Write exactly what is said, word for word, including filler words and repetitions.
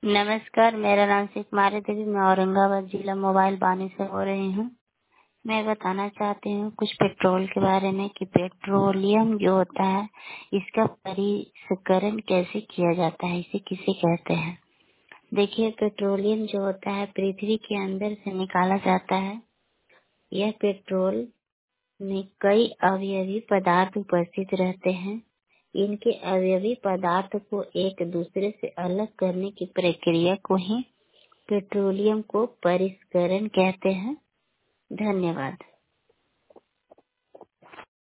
नमस्कार, मेरा नाम शिव कुमारी देवी, मैं औरंगाबाद जिला मोबाइल बानी से हो रही हूँ। मैं बताना चाहती हूँ कुछ पेट्रोल के बारे में कि पेट्रोलियम जो होता है इसका परिष्करण कैसे किया जाता है, इसे किसे कहते हैं। देखिए, पेट्रोलियम जो होता है पृथ्वी के अंदर से निकाला जाता है। यह पेट्रोल में कई अवयवी पदार्थ उपस्थित रहते हैं। इनके अवयवी पदार्थ को एक दूसरे से अलग करने की प्रक्रिया को ही पेट्रोलियम को परिष्करण कहते हैं। धन्यवाद।